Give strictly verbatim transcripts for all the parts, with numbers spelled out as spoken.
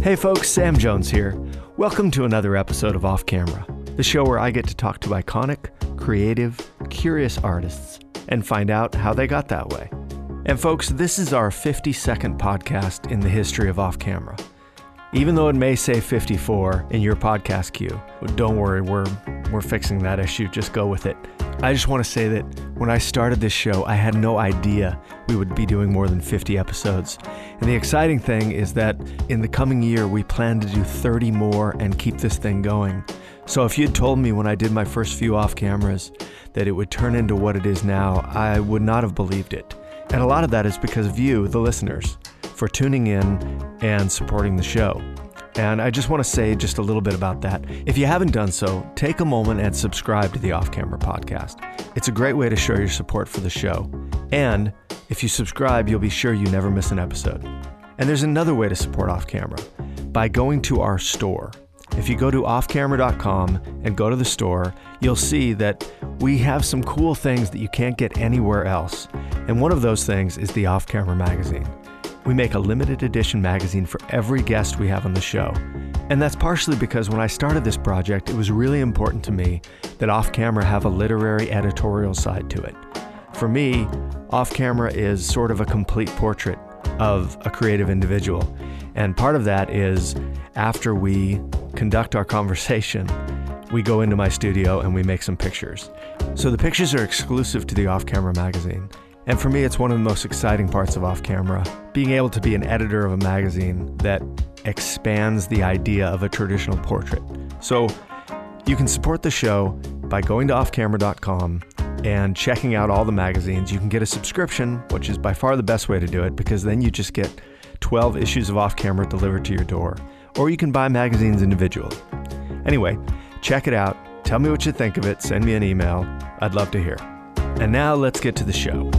Hey folks, Sam Jones here. Welcome to another episode of Off Camera, the show where I get to talk to iconic, creative, curious artists and find out how they got that way. And folks, this is our fifty-second podcast in the history of Off Camera. Even though it may say fifty-four in your podcast queue, don't worry, we're we're fixing that issue, just go with it. I just want to say that when I started this show, I had no idea we would be doing more than fifty episodes. And the exciting thing is that in the coming year, we plan to do thirty more and keep this thing going. So if you'd told me when I did my first few off cameras that it would turn into what it is now, I would not have believed it. And a lot of that is because of you, the listeners, for tuning in and supporting the show. And I just want to say just a little bit about that. If you haven't done so, take a moment and subscribe to the Off Camera podcast. It's a great way to show your support for the show. And if you subscribe, you'll be sure you never miss an episode. And there's another way to support Off Camera, by going to our store. If you go to off camera dot com and go to the store, you'll see that we have some cool things that you can't get anywhere else. And one of those things is the Off Camera magazine. We make a limited edition magazine for every guest we have on the show. And that's partially because when I started this project, it was really important to me that Off Camera have a literary editorial side to it. For me, Off Camera is sort of a complete portrait of a creative individual. And part of that is after we conduct our conversation, we go into my studio and we make some pictures. So the pictures are exclusive to the Off Camera magazine. And for me, it's one of the most exciting parts of Off Camera, being able to be an editor of a magazine that expands the idea of a traditional portrait. So you can support the show by going to off camera dot com and checking out all the magazines. You can get a subscription, which is by far the best way to do it, because then you just get twelve issues of Off Camera delivered to your door. Or you can buy magazines individually. Anyway, check it out. Tell me what you think of it. Send me an email. I'd love to hear. And now let's get to the show.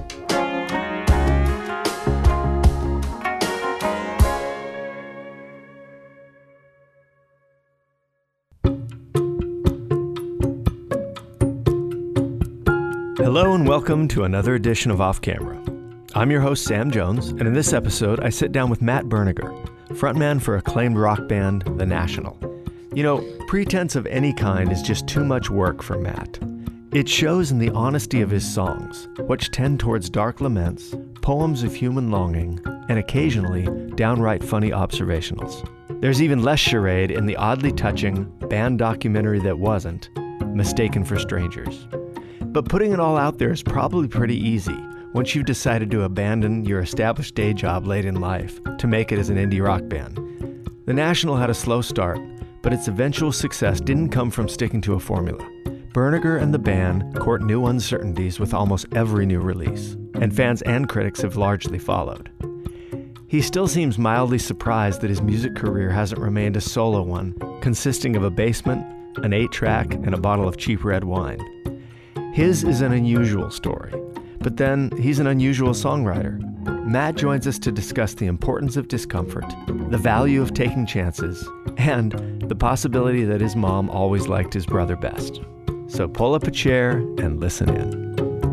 Hello and welcome to another edition of Off Camera. I'm your host, Sam Jones, and in this episode, I sit down with Matt Berninger, frontman for acclaimed rock band, The National. You know, pretense of any kind is just too much work for Matt. It shows in the honesty of his songs, which tend towards dark laments, poems of human longing, and occasionally downright funny observationals. There's even less charade in the oddly touching band documentary that wasn't, Mistaken for Strangers. But putting it all out there is probably pretty easy once you've decided to abandon your established day job late in life to make it as an indie rock band. The National had a slow start, but its eventual success didn't come from sticking to a formula. Berninger and the band court new uncertainties with almost every new release, and fans and critics have largely followed. He still seems mildly surprised that his music career hasn't remained a solo one, consisting of a basement, an eight-track, and a bottle of cheap red wine. His is an unusual story, but then he's an unusual songwriter. Matt joins us to discuss the importance of discomfort, the value of taking chances, and the possibility that his mom always liked his brother best. So pull up a chair and listen in.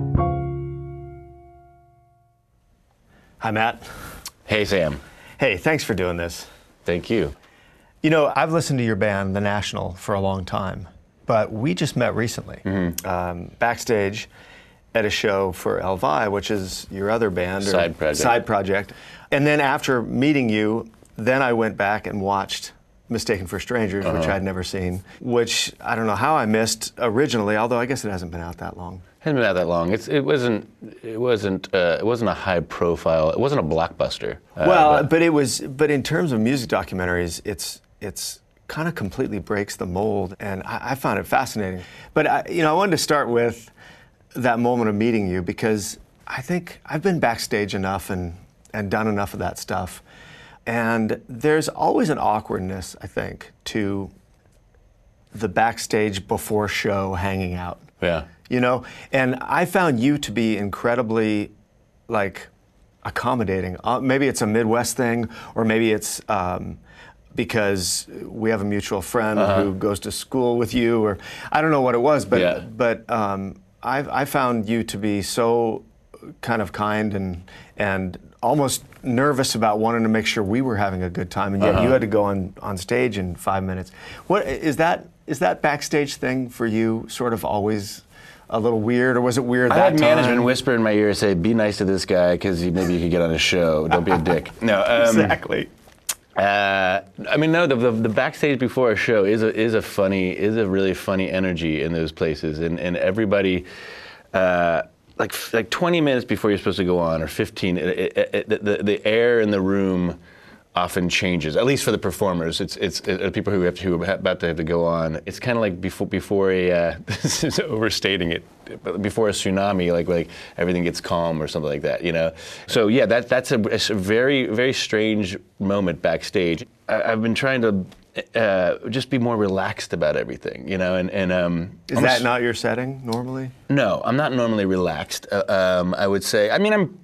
Hi, Matt. Hey, Sam. Hey, thanks for doing this. Thank you. You know, I've listened to your band, The National, for a long time, but we just met recently, mm-hmm. um, backstage at a show for Elvi, which is your other band. Or side project. Side project. And then after meeting you, then I went back and watched Mistaken for Strangers, uh-huh. which I'd never seen, which I don't know how I missed originally, although I guess it hasn't been out that long. It hasn't been out that long. It's, it wasn't. It wasn't. Uh, it wasn't a high profile. It wasn't a blockbuster. Uh, well, but, but it was. But in terms of music documentaries, it's it's kind of completely breaks the mold, and I, I found it fascinating. But I, you know, I wanted to start with that moment of meeting you because I think I've been backstage enough and and done enough of that stuff. And there's always an awkwardness, I think, to the backstage before show hanging out. Yeah. You know? And I found you to be incredibly, like, accommodating. Uh, maybe it's a Midwest thing, or maybe it's um, because we have a mutual friend uh-huh. who goes to school with you, or I don't know what it was, but yeah. but um, I I found you to be so kind of kind and and almost nervous about wanting to make sure we were having a good time, and yet Uh-huh. you had to go on, on stage in five minutes. What is that? Is that backstage thing for you sort of always a little weird, or was it weird I that had time? management whisper in my ear, say, "Be nice to this guy, because maybe you could get on his show. Don't be a dick." No, um, Exactly. Uh, I mean, no. The, the the backstage before a show is a is a funny is a really funny energy in those places, and and everybody. Uh, like like twenty minutes before you're supposed to go on, or fifteen, it, it, it, the the air in the room often changes. At least for the performers, it's it's it, people who have to who are about to have to go on. It's kind of like before before a uh, this is overstating it, but before a tsunami, like like everything gets calm or something like that, you know. So yeah, that that's a, it's a very very strange moment backstage. I, I've been trying to. Uh, just be more relaxed about everything, you know, and, and um, Is almost- that not your setting normally? No, I'm not normally relaxed. Uh, um, I would say, I mean, I'm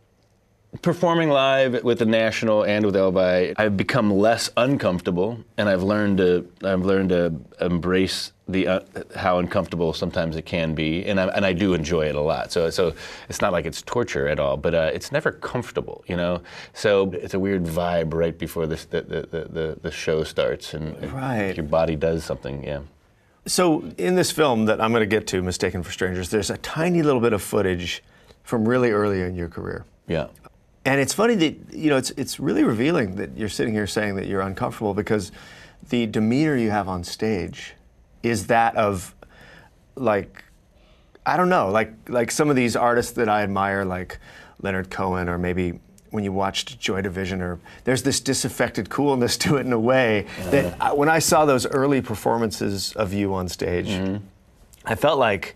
performing live with the National and with Elvi. I've become less uncomfortable, and I've learned to I've learned to embrace the uh, how uncomfortable sometimes it can be, and I, and I do enjoy it a lot. So so it's not like it's torture at all, but uh, it's never comfortable, you know. So it's a weird vibe right before this the the the, the, the show starts, and Right. your body does something, yeah. So in this film that I'm going to get to, Mistaken for Strangers, there's a tiny little bit of footage from really early in your career. Yeah. And it's funny that, you know, it's it's really revealing that you're sitting here saying that you're uncomfortable, because the demeanor you have on stage is that of, like, I don't know, like like some of these artists that I admire, like Leonard Cohen, or maybe when you watched Joy Division, or there's this disaffected coolness to it in a way that I, when I saw those early performances of you on stage, Mm-hmm. I felt like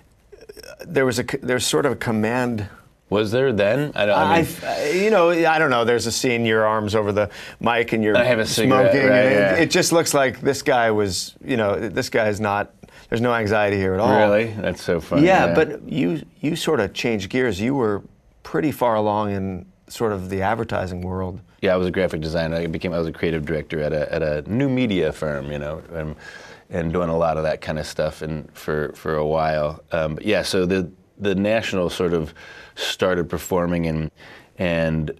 there was a c- there's sort of a command. Was there then? I don't. I mean, I, you know, I don't know. There's a scene, your arms over the mic, and you're I have a cigarette, smoking. right, and yeah. it, it just looks like this guy was, you know, this guy is not. There's no anxiety here at all. Really? That's so funny. Yeah, but you you sort of changed gears. You were pretty far along in sort of the advertising world. Yeah, I was a graphic designer. I became I was a creative director at a at a new media firm, you know, and, and doing a lot of that kind of stuff, and for for a while. Um, but yeah, so the the National sort of started performing and and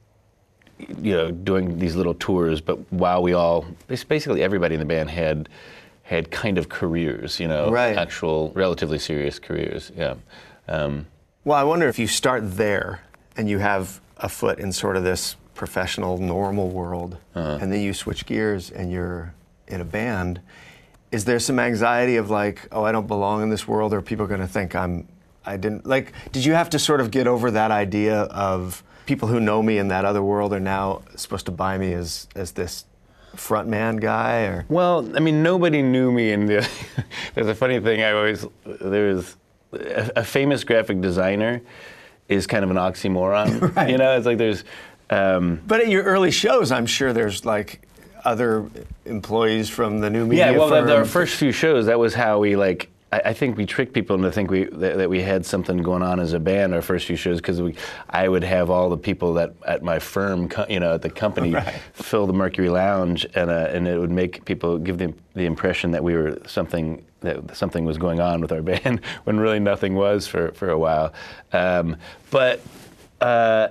you know doing these little tours. But while we all, basically everybody in the band had had kind of careers, you know, Right. actual relatively serious careers. Yeah. Um, Well, I wonder if you start there and you have a foot in sort of this professional, normal world, Uh-huh. and then you switch gears and you're in a band. Is there some anxiety of like, oh, I don't belong in this world, or are people going to think I'm, I didn't, like, did you have to sort of get over that idea of people who know me in that other world are now supposed to buy me as, as this front man guy, or? Well, I mean, nobody knew me in the. There's a funny thing. I always there's a, a famous graphic designer is kind of an oxymoron. Right. You know, it's like there's. Um, But at your early shows, I'm sure there's like other employees from the new media yeah, well, firm. the, our first few shows, that was how we like. I, I think we tricked people into think we that, that we had something going on as a band. Our first few shows, because we, I would have all the people that at my firm, co- you know, at the company, Right. fill the Mercury Lounge, and uh, and it would make people give the the impression that we were something that something was going on with our band when really nothing was for for a while. Um, but uh,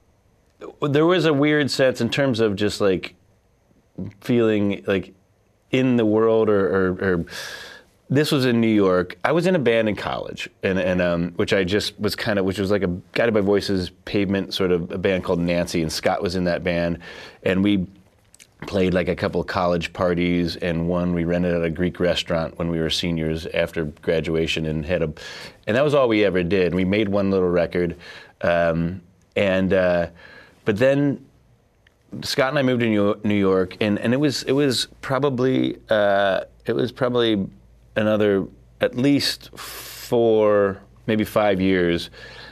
there was a weird sense in terms of just like feeling like in the world, or, or, or this was in New York. I was in a band in college, and, and um, which I just was kind of, which was like a Guided by Voices Pavement sort of a band called Nancy, and Scott was in that band, and we played like a couple of college parties, and one we rented at a Greek restaurant when we were seniors after graduation, and had a, and that was all we ever did. We made one little record, um, and uh, but then Scott and I moved to New New York, and, and it was it was probably uh, it was probably another at least four, maybe five years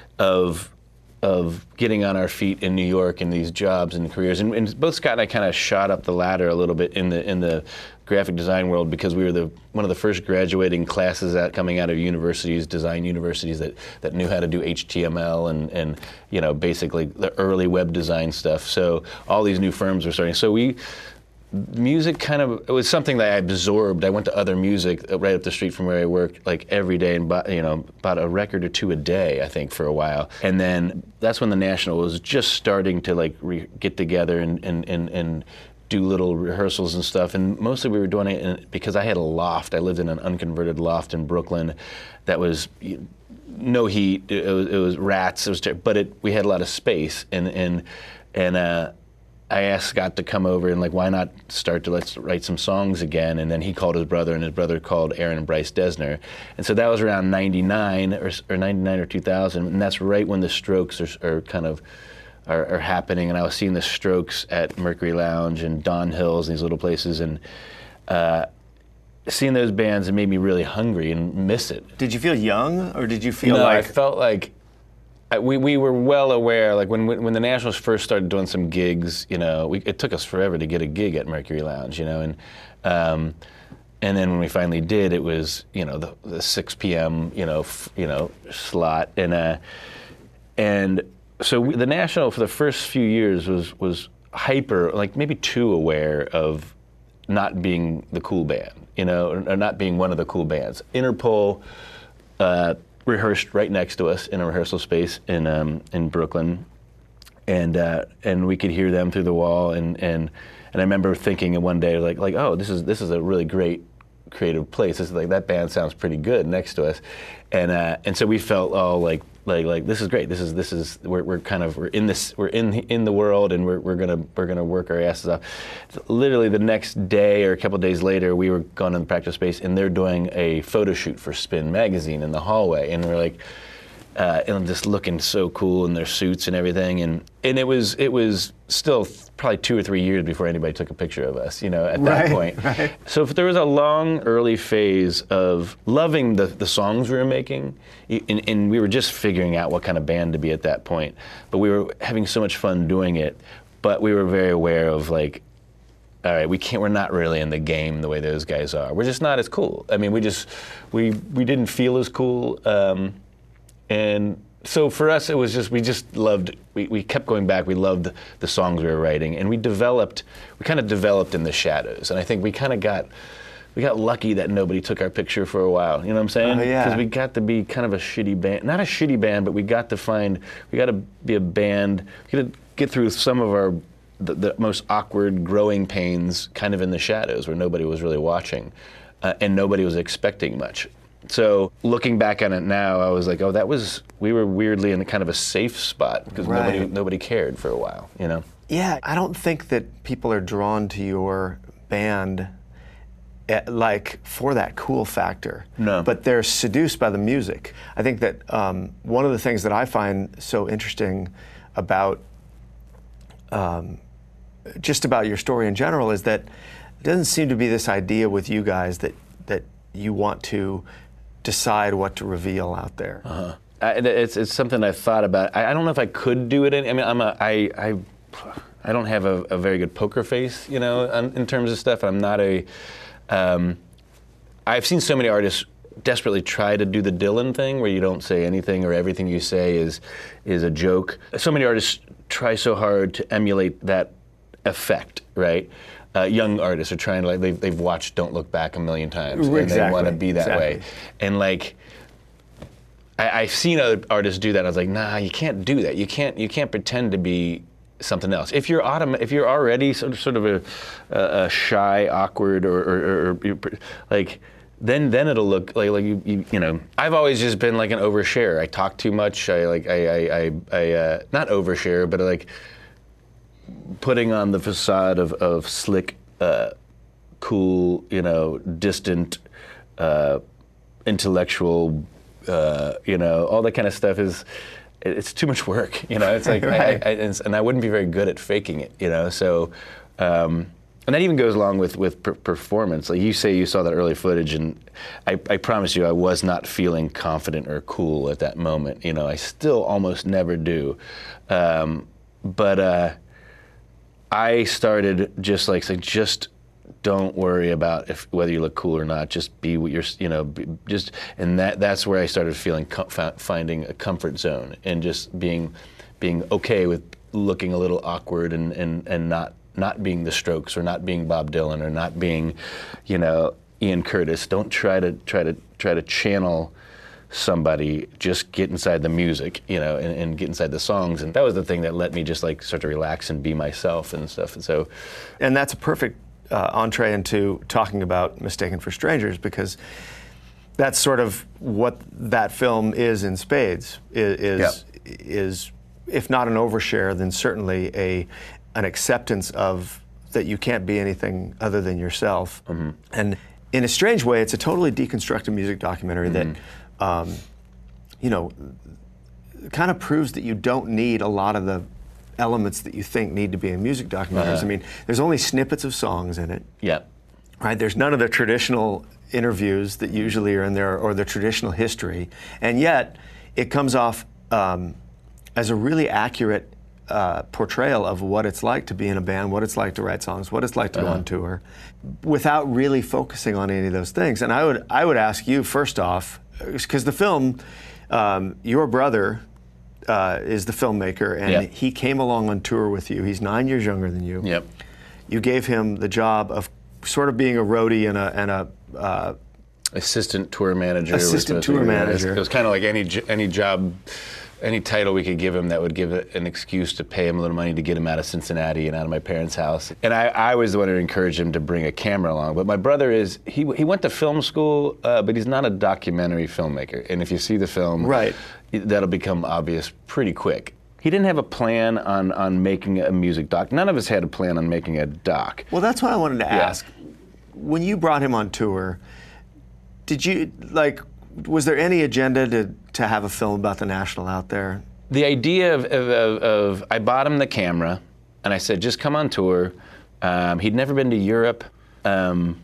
of of getting on our feet in New York in these jobs and careers. And, and both Scott and I kind of shot up the ladder a little bit in the in the graphic design world, because we were the one of the first graduating classes out coming out of universities, design universities, that, that knew how to do H T M L and, and you know basically the early web design stuff. So all these new firms were starting. So we music kind of, it was something that I absorbed. I went to other music right up the street from where I worked, like every day, and bought, you know, bought a record or two a day, I think, for a while. And then that's when the National was just starting to like re- get together and, and, and, and do little rehearsals and stuff. And mostly we were doing it in, because I had a loft. I lived in an unconverted loft in Brooklyn that was no heat. It was, it was rats. It was, ter- but it, we had a lot of space. And, and, and, uh, I asked Scott to come over and like, why not start to let's write some songs again? And then he called his brother, and his brother called Aaron and Bryce Dessner. And so that was around ninety-nine or, or ninety-nine or two thousand, and that's right when the Strokes are, are kind of are, are happening. And I was seeing the Strokes at Mercury Lounge and Don Hills and these little places, and uh, seeing those bands, it made me really hungry and miss it. Did you feel young, or did you feel no, like? I felt like. We we were well aware, like when when the Nationals first started doing some gigs, you know, we, it took us forever to get a gig at Mercury Lounge, you know, and um, and then when we finally did, it was, you know, the, the six p.m. you know f, you know slot, and uh, and so we, the National for the first few years was was hyper, like maybe too aware of not being the cool band, you know, or, or not being one of the cool bands. Interpol. Uh, rehearsed right next to us in a rehearsal space in um, in Brooklyn, and uh, and we could hear them through the wall, and and and I remember thinking one day like like oh this is this is a really great creative place. This is like that band sounds pretty good next to us, and uh, and so we felt all like like like this is great. This is this is we're we're kind of we're in this we're in in the world, and we're we're gonna we're gonna work our asses off. So literally the next day or a couple of days later, we were gone in the practice space, and they're doing a photo shoot for Spin magazine in the hallway, and we're like, uh, and just looking so cool in their suits and everything, and and it was it was still probably two or three years before anybody took a picture of us, you know, at that right, point. Right. So if there was a long early phase of loving the, the songs we were making, and, and we were just figuring out what kind of band to be at that point, but we were having so much fun doing it, but we were very aware of like, all right, we can't, we're not really in the game the way those guys are. We're just not as cool. I mean, we just, we, we didn't feel as cool. Um, and so for us, it was just, we just loved, we, we kept going back, we loved the songs we were writing, and we developed, we kind of developed in the shadows. And I think we kind of got, we got lucky that nobody took our picture for a while, you know what I'm saying? Oh, yeah. Because we got to be kind of a shitty band, not a shitty band, but we got to find, we got to be a band, we got to get through some of our, the, the most awkward growing pains kind of in the shadows where nobody was really watching, uh, and nobody was expecting much. So looking back on it now, I was like, oh, that was, we were weirdly in a kind of a safe spot because Right. nobody nobody cared for a while, you know? Yeah, I don't think that people are drawn to your band eh, like for that cool factor. No. But they're seduced by the music. I think that um, one of the things that I find so interesting about um, just about your story in general is that it doesn't seem to be this idea with you guys that that you want to decide what to reveal out there. Uh-huh. I, it's it's something I've thought about. I, I don't know if I could do it. In, I mean, I'm a I I I don't have a, a very good poker face, you know, in, in terms of stuff. I'm not a. Um, I've seen so many artists desperately try to do the Dylan thing, where you don't say anything or everything you say is is a joke. So many artists try so hard to emulate that effect, right? Uh, young artists are trying to, like, they've, they've watched Don't Look Back a million times, and Exactly. they want to be that Exactly. way. And like, I, I've seen other artists do that. I was like, nah, you can't do that. You can't. You can't pretend to be something else. If you're autom- if you're already sort of, sort of a, a, a shy, awkward, or, or, or, or like, then then it'll look like like you, you you know. I've always just been like an overshare. I talk too much. I like I I I, I uh, not overshare, but like putting on the facade of of slick, uh, cool, you know, distant, uh, intellectual. Uh, you know, all that kind of stuff is, it's too much work, you know, it's like, Right. I, I, and, and I wouldn't be very good at faking it, you know, so, um, and that even goes along with, with per- performance. Like you say you saw that early footage, and I, I promise you I was not feeling confident or cool at that moment, you know, I still almost never do, um, but uh, I started just like, like, just don't worry about if whether you look cool or not. Just be what you're, you know, be, just, and that that's where I started feeling com- finding a comfort zone and just being being okay with looking a little awkward and, and, and not not being the Strokes or not being Bob Dylan or not being, you know, Ian Curtis. Don't try to try to try to channel somebody. Just get inside the music, you know, and, and get inside the songs. And that was the thing that let me just like start to relax and be myself and stuff. And so, and that's a perfect uh, entree into talking about Mistaken for Strangers, because that's sort of what that film is in spades. Is is, yeah. is if not an overshare, then certainly a an acceptance of that you can't be anything other than yourself. Mm-hmm. And in a strange way, it's a totally deconstructed music documentary mm-hmm. that, um, you know, kind of proves that you don't need a lot of the elements that you think need to be in music documentaries. Uh-huh. I mean, there's only snippets of songs in it. Yeah. Right? There's none of the traditional interviews that usually are in there or the traditional history. And yet, it comes off um, as a really accurate uh, portrayal of what it's like to be in a band, what it's like to write songs, what it's like to uh-huh. go on tour, without really focusing on any of those things. And I would, I would ask you, first off, because the film, um, your brother uh, is the filmmaker, and yep. he came along on tour with you. He's nine years younger than you. Yep. You gave him the job of sort of being a roadie and a, and a uh, assistant tour manager. Assistant tour manager. It was kind of like any any job, any title we could give him that would give it an excuse to pay him a little money to get him out of Cincinnati and out of my parents' house. And I, I was the one who encouraged him to bring a camera along. But my brother is, he he went to film school, uh, but he's not a documentary filmmaker. And if you see the film, right. that'll become obvious pretty quick. He didn't have a plan on, on making a music doc. None of us had a plan on making a doc. Well, that's what I wanted to yeah. ask. When you brought him on tour, did you, like, was there any agenda to, to have a film about the National out there? The idea of, of, of, of I bought him the camera, and I said, just come on tour. Um, he'd never been to Europe. Um,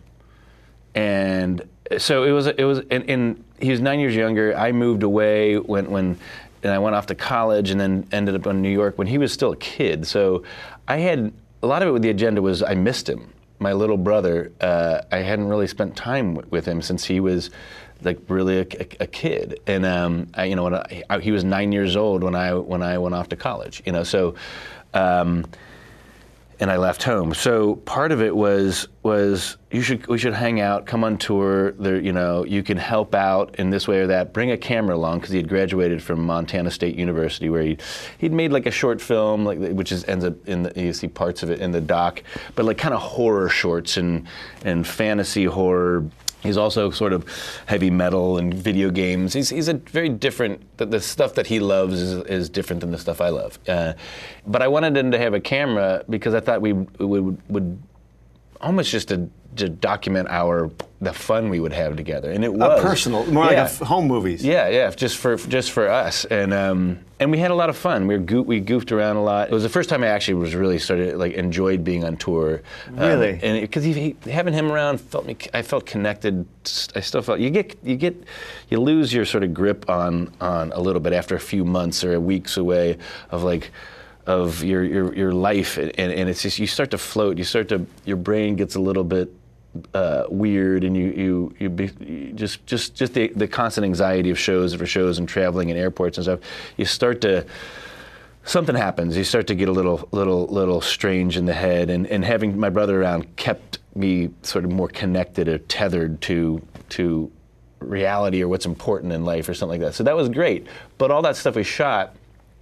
and so it was, it was, and, and he was nine years younger. I moved away when, when, and I went off to college and then ended up in New York when he was still a kid. So I had, a lot of it with the agenda was I missed him. My little brother, uh, I hadn't really spent time w- with him since he was like really a, a, a kid. And um, I, you know, when I, I, he was nine years old when I when I went off to college. You know, so um, and I left home. So part of it was was you should we should hang out, come on tour. There, you know, you can help out in this way or that. Bring a camera along because he had graduated from Montana State University, where he he'd made like a short film, like which is ends up in the, you see parts of it in the doc, but like kind of horror shorts and and fantasy horror. He's also sort of heavy metal and video games. He's he's a very different. The, the stuff that he loves is, is different than the stuff I love. Uh, but I wanted him to have a camera because I thought we would would almost just to, to document our the fun we would have together, and it was a personal, more yeah. like a f- home movies. Yeah, yeah, just for just for us, and um, and we had a lot of fun. We were go- we goofed around a lot. It was the first time I actually was really started like enjoyed being on tour. Really, um, and because he, he, having him around felt me, I felt connected. I still felt you get you get you lose your sort of grip on on a little bit after a few months or weeks away of like. of your, your, your life, and, and it's just, you start to float, you start to, your brain gets a little bit uh, weird, and you, you, you, be, you just, just, just the, the constant anxiety of shows for shows and traveling and airports and stuff, you start to, something happens, you start to get a little, little, little strange in the head, and, and having my brother around kept me sort of more connected or tethered to, to reality or what's important in life or something like that. So that was great, but all that stuff we shot,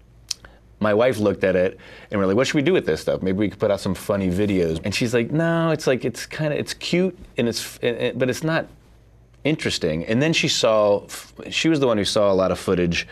my wife looked at it and we're like, what should we do with this stuff? Maybe we could put out some funny videos. And she's like, no, it's like, it's kind of, it's cute and it's, but it's not interesting. And then she saw, she was the one who saw a lot of footage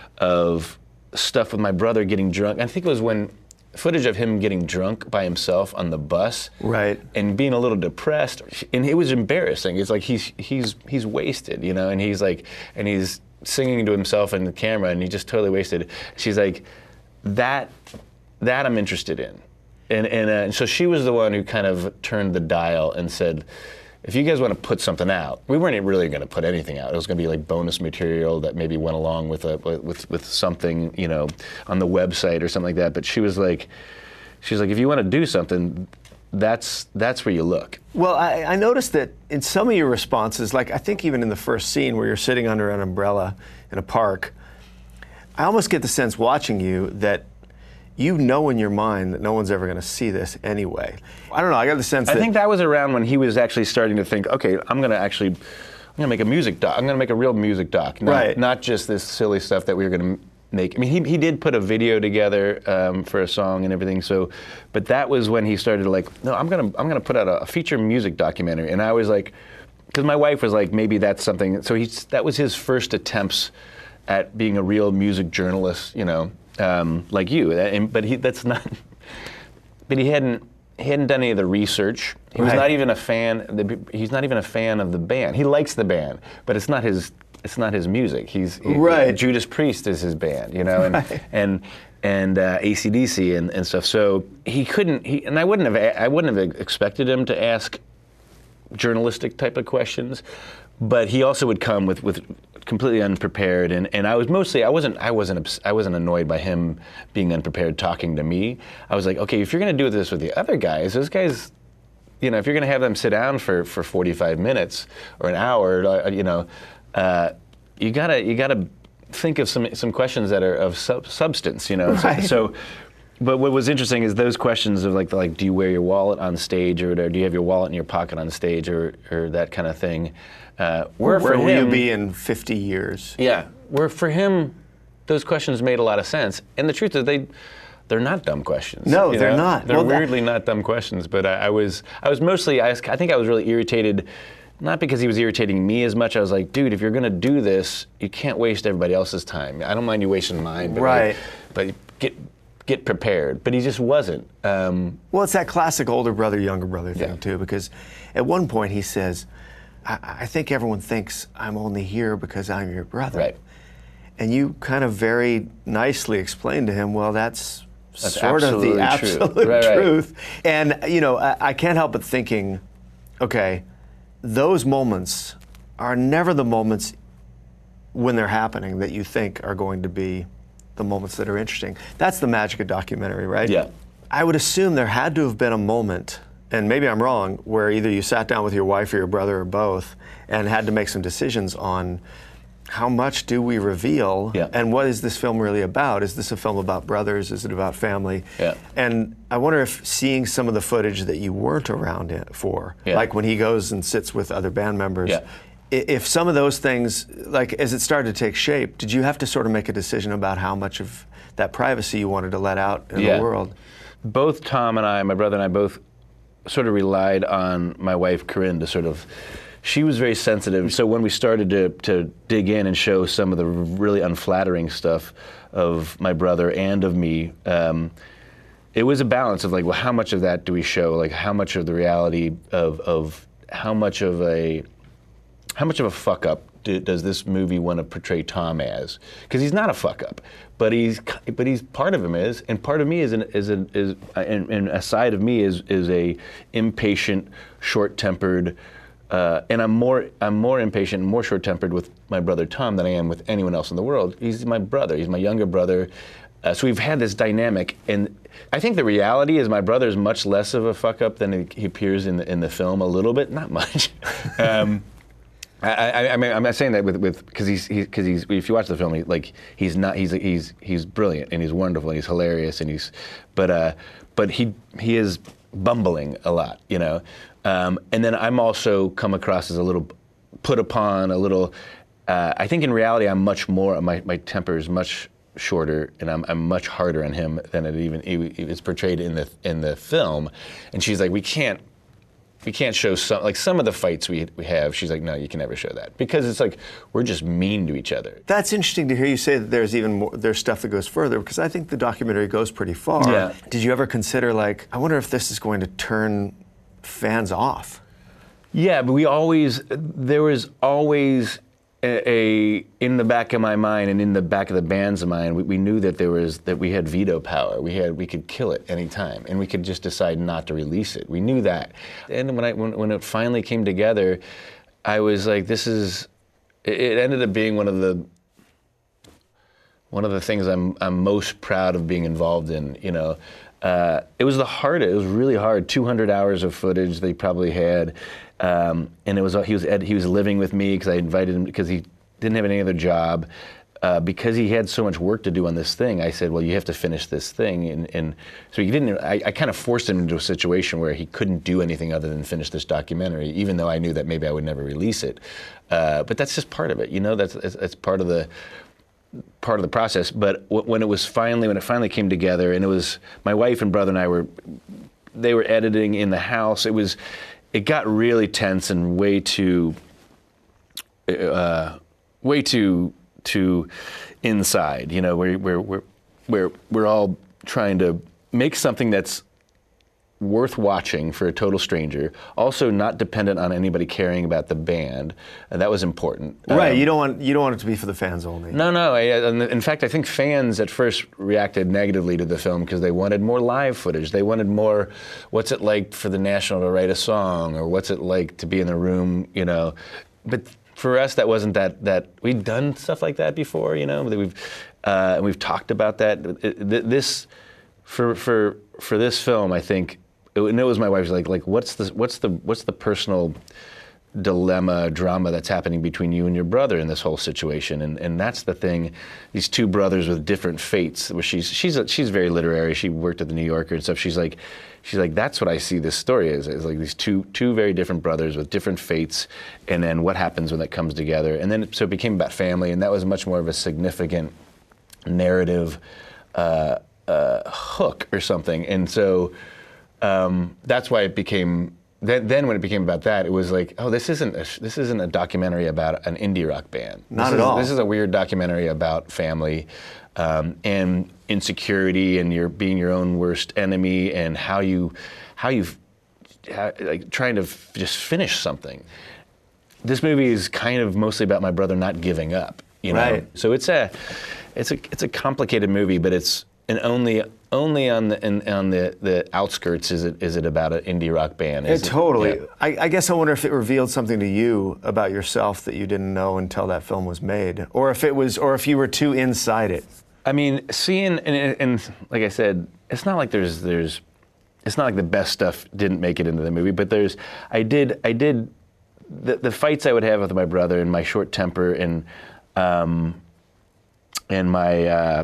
of stuff with my brother getting drunk. I think it was when, footage of him getting drunk by himself on the bus. Right. And being a little depressed. And it was embarrassing. It's like he's, he's, he's wasted, you know, and he's like, and he's singing to himself in the camera and he just totally wasted. She's like, That, that I'm interested in, and and, uh, and so she was the one who kind of turned the dial and said, if you guys want to put something out, we weren't really going to put anything out. It was going to be like bonus material that maybe went along with a with with something, you know, on the website or something like that. But she was like, she's like, if you want to do something, that's that's where you look. Well, I, I noticed that in some of your responses, like I think even in the first scene where you're sitting under an umbrella in a park, I almost get the sense watching you that you know in your mind that no one's ever going to see this anyway. I don't know, I got the sense I that... think that was around when he was actually starting to think, okay, I'm going to actually, I'm going to make a music doc. I'm going to make a real music doc. Not, right. Not just this silly stuff that we were going to make. I mean, he, he did put a video together um, for a song and everything, so, but that was when he started to like, no, I'm going to I'm going to put out a, a feature music documentary. And I was like, because my wife was like, maybe that's something, so he's, that was his first attempts at being a real music journalist, you know, um, like you. And, but he, that's not, but he hadn't, he hadn't done any of the research. He was right. not even a fan, he's not even a fan of the band. He likes the band, but it's not his, it's not his music. He's, he, right. Judas Priest is his band, you know, and, right. and, and uh, A C D C and, and stuff. So he couldn't, he, and I wouldn't have, I wouldn't have expected him to ask journalistic type of questions, but he also would come with, with completely unprepared, and, and I was mostly I wasn't I wasn't I wasn't annoyed by him being unprepared talking to me. I was like, okay, if you're going to do this with the other guys, those guys, you know, if you're going to have them sit down for, for forty-five minutes or an hour, you know, uh, you gotta you gotta think of some some questions that are of sub- substance, you know. Right. So, so, but what was interesting is those questions of like like do you wear your wallet on stage, or, or do you have your wallet in your pocket on stage, or or that kind of thing. Uh, Where for will him, you be in fifty years? Yeah, where for him, those questions made a lot of sense. And the truth is, they, they're not dumb questions. No, you they're know? not. They're Well, that- weirdly not dumb questions. But I, I was, I was mostly, I, was, I think I was really irritated, not because he was irritating me as much. I was like, dude, if you're gonna do this, you can't waste everybody else's time. I don't mind you wasting mine, but right. like, but get get prepared. But he just wasn't. Um, well, it's that classic older brother, younger brother thing yeah. too, because at one point he says, I, I think everyone thinks I'm only here because I'm your brother. Right. And you kind of very nicely explained to him, well, that's, That's sort of the absolutely true. absolute Right, right. truth. And, you know, I, I can't help but thinking, okay, those moments are never the moments when they're happening that you think are going to be the moments that are interesting. That's the magic of documentary, right? Yeah. I would assume there had to have been a moment, and maybe I'm wrong, where either you sat down with your wife or your brother or both and had to make some decisions on how much do we reveal, yeah. and what is this film really about? Is this a film about brothers? Is it about family? Yeah. And I wonder if seeing some of the footage that you weren't around it for, yeah. like when he goes and sits with other band members, yeah. i- if some of those things, like as it started to take shape, did you have to sort of make a decision about how much of that privacy you wanted to let out in yeah. the world? Both Tom and I, my brother and I both sort of relied on my wife, Corinne, to sort of, she was very sensitive. So when we started to, to dig in and show some of the really unflattering stuff of my brother and of me, um, it was a balance of like, well, how much of that do we show? Like, how much of the reality of, of how much of a, how much of a fuck up do, does this movie want to portray Tom as? Because he's not a fuck up, but he's, but he's part of him is, and part of me is an, is an, is, and, and a side of me is is a impatient, short-tempered, uh, and I'm more I'm more impatient and more short-tempered with my brother Tom than I am with anyone else in the world. He's my brother. He's my younger brother. Uh, so we've had this dynamic, and I think the reality is my brother's much less of a fuck up than he, he appears in the in the film. A little bit, not much. um, I, I, I mean, I'm not saying that with with because he's because he's if you watch the film, he, like he's not he's he's he's brilliant and he's wonderful and he's hilarious and he's but uh but he he is bumbling a lot, you know. Um, and then I'm also come across as a little put upon, a little. Uh, I think in reality I'm much more. My my temper is much shorter, and I'm I'm much harder on him than it even it, it's portrayed in the in the film. And she's like, we can't. We can't show some, like some of the fights we we have, she's like, no, you can never show that. Because it's like, we're just mean to each other. That's interesting to hear you say that there's even more, there's stuff that goes further, because I think the documentary goes pretty far. Yeah. Did you ever consider like, I wonder if this is going to turn fans off? Yeah, but we always, there was always a, a in the back of my mind and in the back of the band's mind, we, we knew that there was, that we had veto power. We had, we could kill it anytime, and we could just decide not to release it. We knew that. And when I, when, when it finally came together, I was like, this is, it, it ended up being one of the, one of the things I'm, I'm most proud of being involved in, you know. Uh, it was the hardest, it was really hard, two hundred hours of footage they probably had. Um, and it was he was he was living with me because I invited him because he didn't have any other job, uh, because he had so much work to do on this thing, I said, well, you have to finish this thing. And, and so he didn't, I, I kind of forced him into a situation where he couldn't do anything other than finish this documentary, even though I knew that maybe I would never release it. Uh, but that's just part of it, you know, that's, that's, that's part of the, part of the process. But w- when it was finally, when it finally came together, and it was, my wife and brother and I were, they were editing in the house, it was, it got really tense and way too, uh, way too, too inside, you know, where we're, we're, we're, we're all trying to make something that's worth watching for a total stranger, also not dependent on anybody caring about the band, and that was important. Right, um, you don't want you don't want it to be for the fans only. No, no. I, in fact, I think fans at first reacted negatively to the film because they wanted more live footage. They wanted more, what's it like for the National to write a song, or what's it like to be in the room, you know. But for us, that wasn't that, that we'd done stuff like that before, you know. That we've uh, we've talked about that. It, this for for for this film, I think. And it was my wife's like, like, what's the, what's the, what's the personal dilemma, drama that's happening between you and your brother in this whole situation? And and that's the thing. These two brothers with different fates. Where she's she's a, she's very literary. She worked at the New Yorker and stuff. She's like, she's like, that's what I see this story as. Is like these two two very different brothers with different fates, and then what happens when that comes together. And then it, so it became about family, and that was much more of a significant narrative uh, uh, hook or something. And so. Um, that's why it became. Then, then when it became about that, it was like, oh, this isn't a, this isn't a documentary about an indie rock band. Not this at is, all. This is a weird documentary about family um, and insecurity, and your being your own worst enemy, and how you, how you, how, like trying to f- just finish something. This movie is kind of mostly about my brother not giving up. You know, right. So it's a, it's a, it's a complicated movie, but it's and only. Only on the in, on the, the outskirts is it is it about an indie rock band? It, Is it, totally. Yeah. I, I guess I wonder if it revealed something to you about yourself that you didn't know until that film was made, or if it was, or if you were too inside it. I mean, seeing and, and like I said, it's not like there's there's, it's not like the best stuff didn't make it into the movie, but there's I did I did the the fights I would have with my brother and my short temper and um and my. Uh,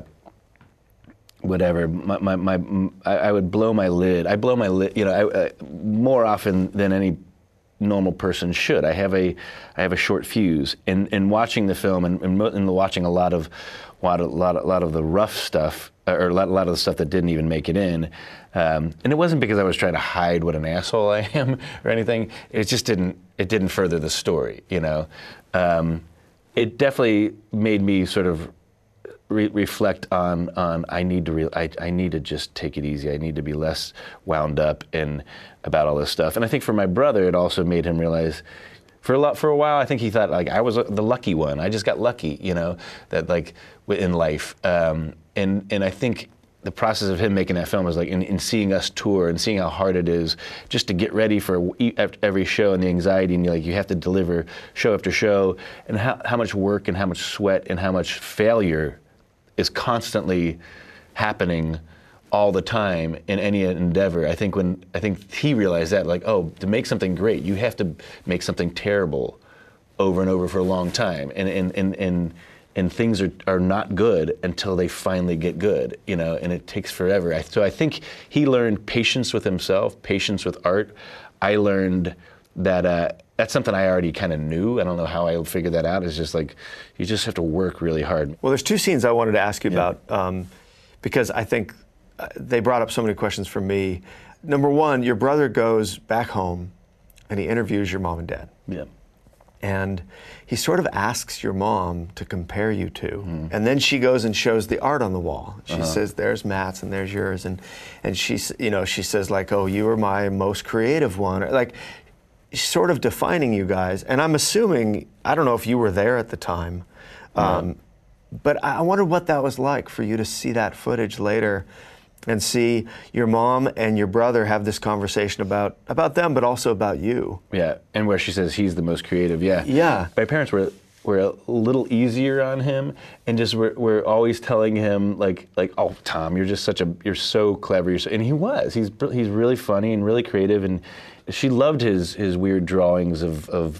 Whatever, my, my, my I, I would blow my lid. I blow my lid, you know, I, I, more often than any normal person should. I have a, I have a short fuse. And, and watching the film and, and, and watching a lot of, lot of, lot of, lot of the rough stuff, or a lot, a lot of the stuff that didn't even make it in. Um, and it wasn't because I was trying to hide what an asshole I am or anything. It just didn't, it didn't further the story, you know. Um, it definitely made me sort of Re- reflect on on I need to re- I, I need to just take it easy. I need to be less wound up in about all this stuff. And I think for my brother, it also made him realize. For a lot, for a while, I think he thought like I was the lucky one. I just got lucky, you know, that like in life. Um, and and I think the process of him making that film was like in, in seeing us tour and seeing how hard it is just to get ready for every show and the anxiety and you like you have to deliver show after show and how how much work and how much sweat and how much failure is constantly happening all the time in any endeavor. I think when I think he realized that, like, oh, to make something great, you have to make something terrible over and over for a long time, and and and and, and things are, are not good until they finally get good, you know, and it takes forever. I, so I think he learned patience with himself, patience with art. I learned that. Uh, That's something I already kind of knew. I don't know how I figured that out. It's just like, you just have to work really hard. Well, there's two scenes I wanted to ask you Yeah. about um, because I think uh, they brought up so many questions for me. Number one, your brother goes back home and he interviews your mom and dad. Yeah. And he sort of asks your mom to compare you two. Mm. And then she goes and shows the art on the wall. She uh-huh. says, there's Matt's and there's yours. And, and she, you know, she says like, oh, you were my most creative one. Like, sort of defining you guys, and I'm assuming, I don't know if you were there at the time, um, yeah. but I wondered what that was like for you to see that footage later and see your mom and your brother have this conversation about about them, but also about you. Yeah, and where she says he's the most creative, yeah. Yeah. My parents were were a little easier on him, and just were, were always telling him like like oh Tom, you're just such a you're so clever, you're so, and he was. He's he's really funny and really creative, and she loved his his weird drawings of of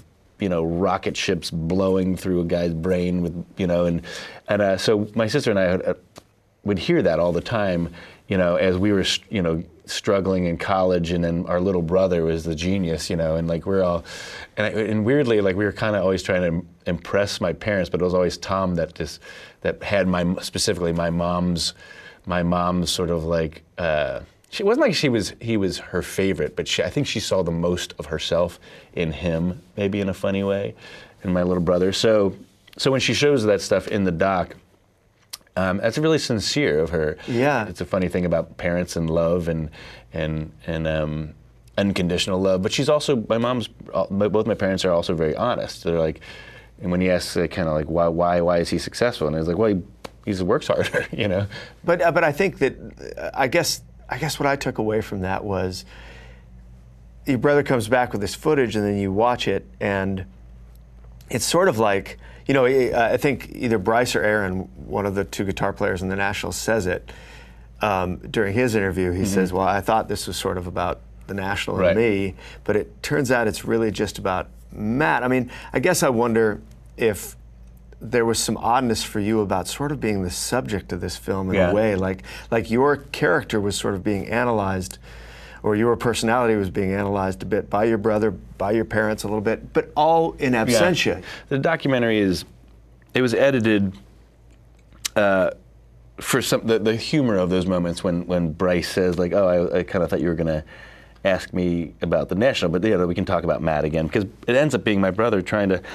you know, rocket ships blowing through a guy's brain with, you know, and and uh, so my sister and I would, uh, would hear that all the time, you know, as we were, you know, struggling in college, and then our little brother was the genius, you know, and like we're all, and, I, and weirdly, like we were kind of always trying to impress my parents, but it was always Tom that just, that had my, specifically my mom's, my mom's sort of like, uh, she it wasn't like she was, he was her favorite, but she, I think she saw the most of herself in him, maybe in a funny way, in my little brother. So, so when she shows that stuff in the doc, Um, that's really sincere of her. Yeah. It's a funny thing about parents and love and and and um, unconditional love. But she's also, my mom's, both my parents are also very honest. They're like, and when you ask, uh, kind of like, why why why is he successful? And I was like, well, he, he works harder, you know. But uh, but I think that uh, I guess I guess what I took away from that was your brother comes back with this footage, and then you watch it, and it's sort of like, you know, I think either Bryce or Aaron, one of the two guitar players in the National, says it um, during his interview. He mm-hmm. says, well, I thought this was sort of about the National and right. me, but it turns out it's really just about Matt. I mean, I guess I wonder if there was some oddness for you about sort of being the subject of this film in yeah. a way, like like your character was sort of being analyzed, or your personality was being analyzed a bit by your brother, by your parents a little bit, but all in absentia. Yeah. The documentary is, it was edited uh, for some, the, the humor of those moments when, when Bryce says like, oh, I, I kind of thought you were gonna ask me about the National, but yeah, we can talk about Matt again, because it ends up being my brother trying to,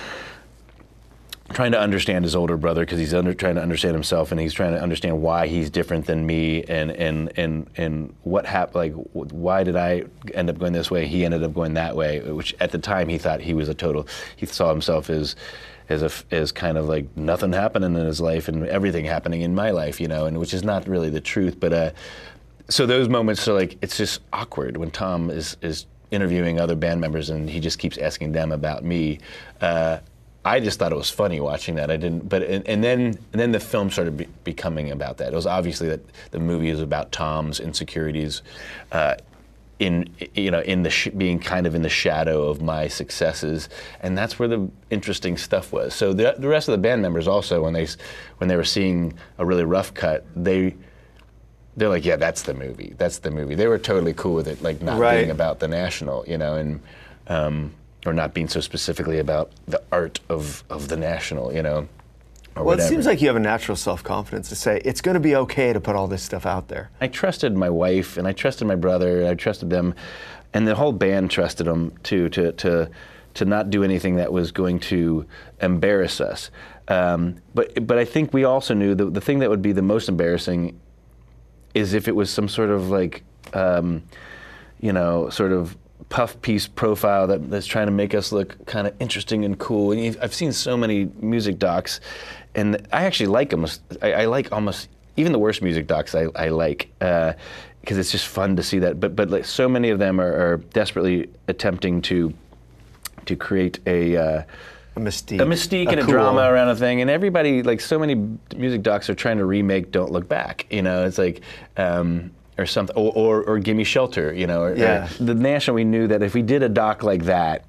trying to understand his older brother, because he's under, trying to understand himself, and he's trying to understand why he's different than me, and and and and what happened. Like, why did I end up going this way? He ended up going that way. Which at the time he thought he was a total. He saw himself as as a as kind of like nothing happening in his life and everything happening in my life, you know, and which is not really the truth. But uh, so those moments are like, it's just awkward when Tom is is interviewing other band members and he just keeps asking them about me. Uh, I just thought it was funny watching that. I didn't, but and, and then and then the film started be, becoming about that. It was obviously that the movie is about Tom's insecurities, uh, in you know in the sh- being kind of in the shadow of my successes, and that's where the interesting stuff was. So the the rest of the band members also, when they when they were seeing a really rough cut, they they're like, yeah, that's the movie. That's the movie. They were totally cool with it, like not right. being about the National, you know, and. Um, or not being so specifically about the art of, of the National, you know, or well, whatever. It seems like you have a natural self-confidence to say, it's going to be okay to put all this stuff out there. I trusted my wife, and I trusted my brother, and I trusted them, and the whole band trusted them, too, to to to not do anything that was going to embarrass us. Um, but but I think we also knew that the thing that would be the most embarrassing is if it was some sort of like, um, you know, sort of puff piece profile that, that's trying to make us look kind of interesting and cool. And I've seen so many music docs, and I actually like them. I, I like almost even the worst music docs. I, I like because uh, it's just fun to see that. But but like, so many of them are, are desperately attempting to to create a uh, a mystique, a mystique a and a cool. drama around a thing. And everybody, like so many music docs, are trying to remake "Don't Look Back." You know, it's like. Um, Or something, or, or, or Gimme Shelter, you know. Or, yeah. or the National, we knew that if we did a doc like that,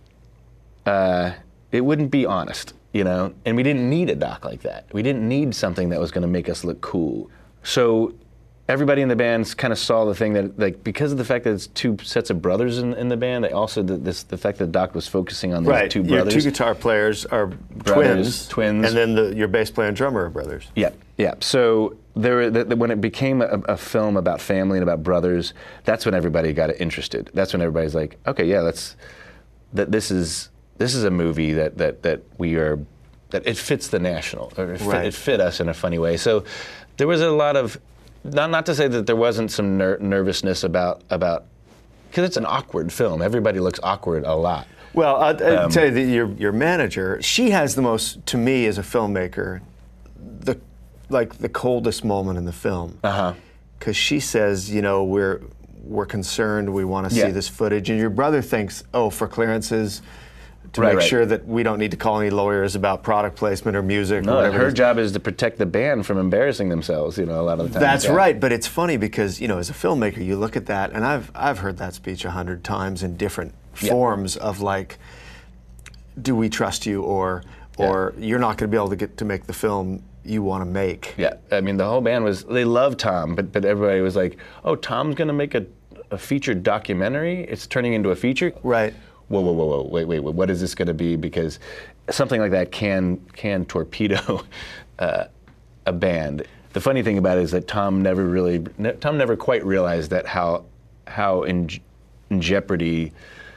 uh, it wouldn't be honest, you know. And we didn't need a doc like that. We didn't need something that was going to make us look cool. So everybody in the band kind of saw the thing that, like, because of the fact that it's two sets of brothers in, in the band, they also the, this the fact that the doc was focusing on these right. two brothers. Your two guitar players are brothers, twins, twins, and then the, your bass player and drummer are brothers. Yeah, yeah. So there, the, the, when it became a, a film about family and about brothers, that's when everybody got interested. That's when everybody's like, okay, yeah, let's. That this is this is a movie that that that we are that it fits the National, or it fit, right. it fit us in a funny way. So there was a lot of. Not, not to say that there wasn't some ner- nervousness about about because it's an awkward film. Everybody looks awkward a lot. Well, I'll, I'll Um, tell you that your your manager, she has the most, to me as a filmmaker, the like the coldest moment in the film. Uh huh. Because she says, you know, we're we're concerned. We want to see Yeah. this footage, and your brother thinks, oh, for clearances. To Right, make right. sure that we don't need to call any lawyers about product placement or music No, or whatever. her it is. job is to protect the band from embarrassing themselves. You know, a lot of the time. That's Yeah. right, but it's funny because, you know, as a filmmaker, you look at that, and I've I've heard that speech a hundred times in different Yeah. forms of like do we trust you, or or yeah. you're not going to be able to get to make the film you want to make. Yeah, I mean the whole band was, they loved Tom, but but everybody was like, oh, Tom's going to make a, a featured documentary? It's turning into a feature? Right. Whoa, whoa, whoa, whoa, wait, wait, wait, what is this going to be? Because something like that can can torpedo uh, a band. The funny thing about it is that Tom never really, ne- Tom never quite realized that how how in, in jeopardy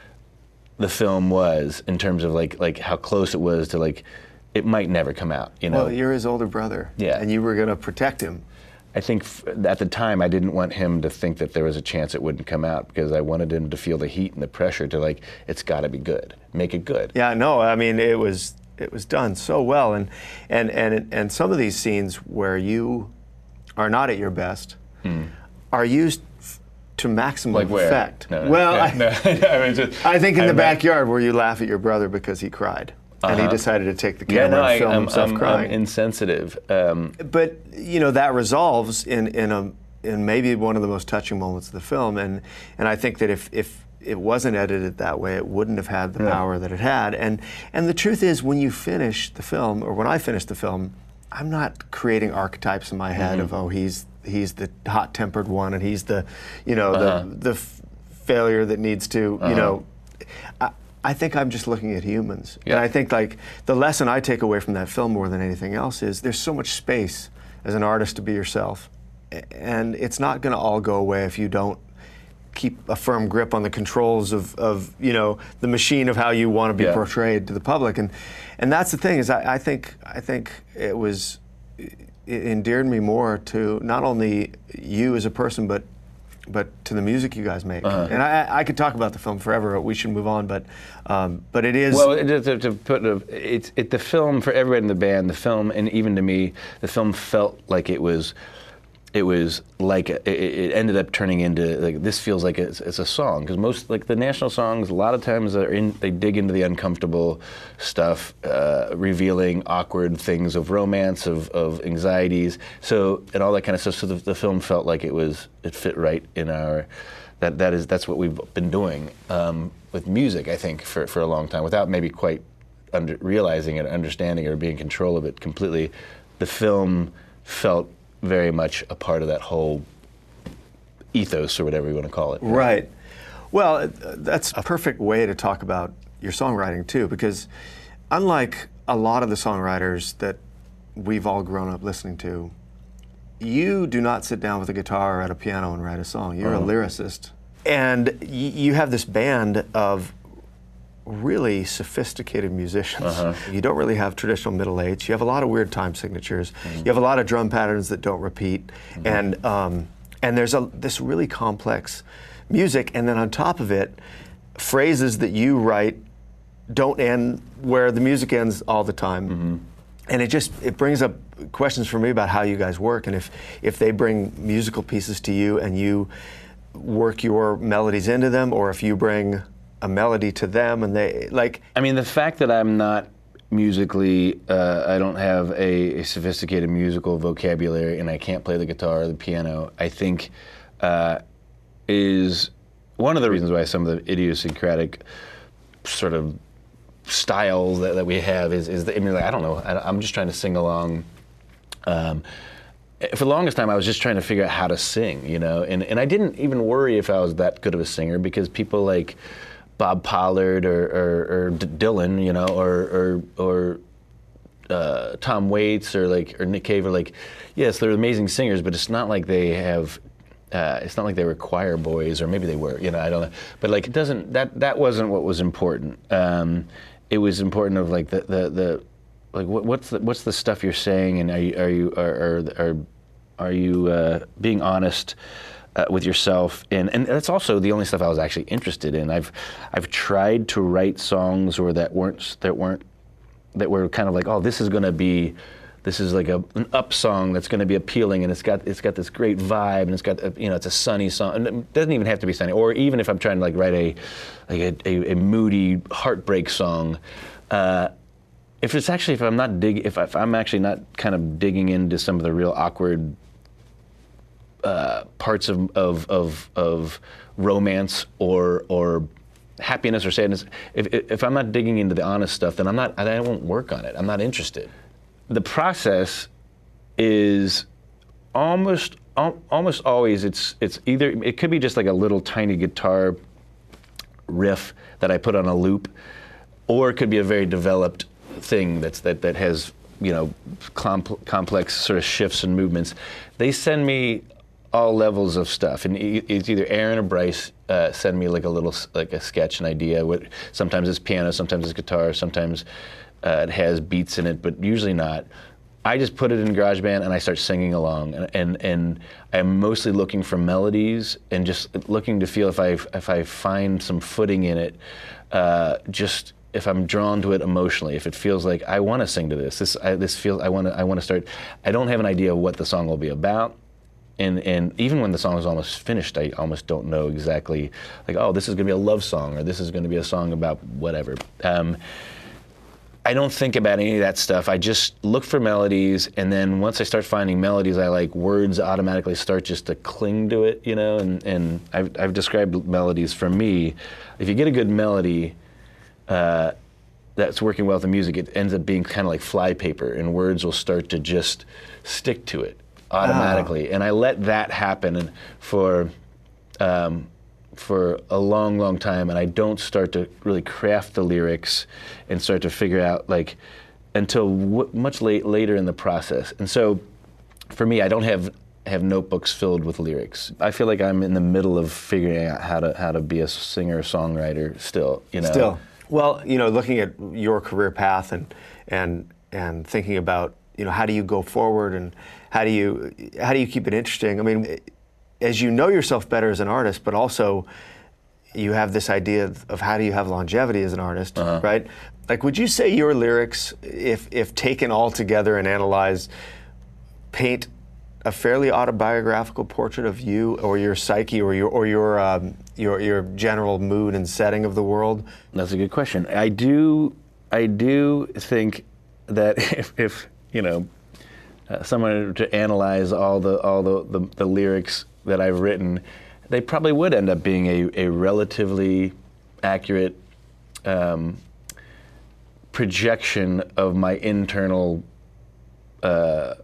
the film was in terms of like like how close it was to like, it might never come out, you know? Well, you're his older brother. Yeah. And you were going to protect him. I think f- at the time I didn't want him to think that there was a chance it wouldn't come out, because I wanted him to feel the heat and the pressure to like, it's got to be good, make it good. Yeah, no, I mean it was it was done so well, and and and and some of these scenes where you are not at your best hmm. are used f- to maximum like where? effect. No, no, well, yeah, I, no, I, mean, just, I think in I the mean, backyard where you laugh at your brother because he cried. And uh-huh. he decided to take the yeah, camera no, and film I, I'm, himself I'm, crying. I'm insensitive. Um, but you know that resolves in in a in maybe one of the most touching moments of the film, and and I think that if if it wasn't edited that way, it wouldn't have had the yeah. power that it had. And and the truth is, when you finish the film, or when I finish the film, I'm not creating archetypes in my head mm-hmm. of oh he's he's the hot-tempered one and he's the you know uh-huh. the the f- failure that needs to uh-huh. you know. I, I think I'm just looking at humans. Yeah. And I think like the lesson I take away from that film more than anything else is there's so much space as an artist to be yourself. And it's not going to all go away if you don't keep a firm grip on the controls of, of you know, the machine of how you want to be yeah. portrayed to the public. And and that's the thing is I, I think I think it was it endeared me more to not only you as a person but but to the music you guys make. Uh-huh. And I, I could talk about the film forever. We should move on, but um, but it is. Well, to, to put a, it's it, the film for everybody in the band. The film, and even to me, the film felt like it was. It was like a, it, it ended up turning into like this feels like it's, it's a song, because most like the national songs a lot of times are in they dig into the uncomfortable stuff, uh, revealing awkward things of romance, of, of anxieties, so and all that kind of stuff. So the, the film felt like it was it fit right in our that that is that's what we've been doing um, with music, I think, for, for a long time without maybe quite under, realizing it, understanding it, or being in control of it completely. The film felt very much a part of that whole ethos, or whatever you want to call it. Right. Well, that's a perfect way to talk about your songwriting too, because unlike a lot of the songwriters that we've all grown up listening to, you do not sit down with a guitar or at a piano and write a song. You're uh-huh. a lyricist. And y- you have this band of really sophisticated musicians. Uh-huh. You don't really have traditional middle eights. You have a lot of weird time signatures. Mm-hmm. You have a lot of drum patterns that don't repeat, mm-hmm. and um, and there's a this really complex music. And then on top of it, phrases that you write don't end where the music ends all the time. Mm-hmm. And it just it brings up questions for me about how you guys work, and if if they bring musical pieces to you and you work your melodies into them, or if you bring a melody to them and they like. I mean, the fact that I'm not musically, uh, I don't have a, a sophisticated musical vocabulary, and I can't play the guitar or the piano, I think uh, is one of the reasons why some of the idiosyncratic sort of styles that, that we have is, is that, I mean, like, I don't know, I, I'm just trying to sing along. Um, for the longest time, I was just trying to figure out how to sing, you know, and, and I didn't even worry if I was that good of a singer, because people like Bob Pollard or, or, or Dylan, you know, or or, or uh, Tom Waits or like or Nick Cave are like, yes, they're amazing singers, but it's not like they have, uh, it's not like they were choir boys, or maybe they were, you know, I don't know. But like, it doesn't that that wasn't what was important. Um, it was important of like the the, the like what, what's the what's the stuff you're saying, and are you are you are are are, are you uh, being honest Uh, with yourself, and and that's also the only stuff I was actually interested in. I've I've tried to write songs or that weren't that weren't that were kind of like, oh, this is going to be, this is like a an up song that's going to be appealing, and it's got it's got this great vibe, and it's got a, you know it's a sunny song, and it doesn't even have to be sunny. Or even if I'm trying to like write a like a, a, a moody heartbreak song, uh, if it's actually if I'm not dig if, I, if I'm actually not kind of digging into some of the real awkward Uh, parts of, of of of romance or or happiness or sadness, if, if I'm not digging into the honest stuff, then I'm not, I won't work on it. I'm not interested. The process is almost, almost always, it's, it's either, it could be just like a little tiny guitar riff that I put on a loop, or it could be a very developed thing that's, that, that has, you know, compl- complex sort of shifts and movements. They send me all levels of stuff, and it's either Aaron or Bryce uh, send me like a little, like a sketch, an idea. What, sometimes it's piano, sometimes it's guitar, sometimes uh, it has beats in it, but usually not. I just put it in GarageBand and I start singing along, and and, and I'm mostly looking for melodies and just looking to feel if I if I find some footing in it, uh, just if I'm drawn to it emotionally, if it feels like I want to sing to this, this I, this feels I want to I want to start. I don't have an idea of what the song will be about. And and even when the song is almost finished, I almost don't know exactly, like, oh, this is going to be a love song, or this is going to be a song about whatever. Um, I don't think about any of that stuff. I just look for melodies, and then once I start finding melodies I like, words automatically start just to cling to it, you know. And and I've I've described melodies for me. If you get a good melody uh, that's working well with the music, it ends up being kind of like flypaper, and words will start to just stick to it automatically. Oh. And I let that happen for um, for a long, long time, and I don't start to really craft the lyrics and start to figure out, like, until w- much late, later in the process. And so for me, I don't have have notebooks filled with lyrics. I feel like I'm in the middle of figuring out how to how to be a singer-songwriter still, you know. Still. Well, you know, looking at your career path and and and thinking about, you know, how do you go forward, and how do you how do you keep it interesting? I mean, as you know yourself better as an artist, but also you have this idea of, of how do you have longevity as an artist, uh-huh. right? Like, would you say your lyrics, if if taken all together and analyzed, paint a fairly autobiographical portrait of you or your psyche or your or your um, your your general mood and setting of the world? That's a good question. I do I do think that if, if you know, uh, someone to analyze all the all the, the, the lyrics that I've written, they probably would end up being a, a relatively accurate um, projection of my internal uh,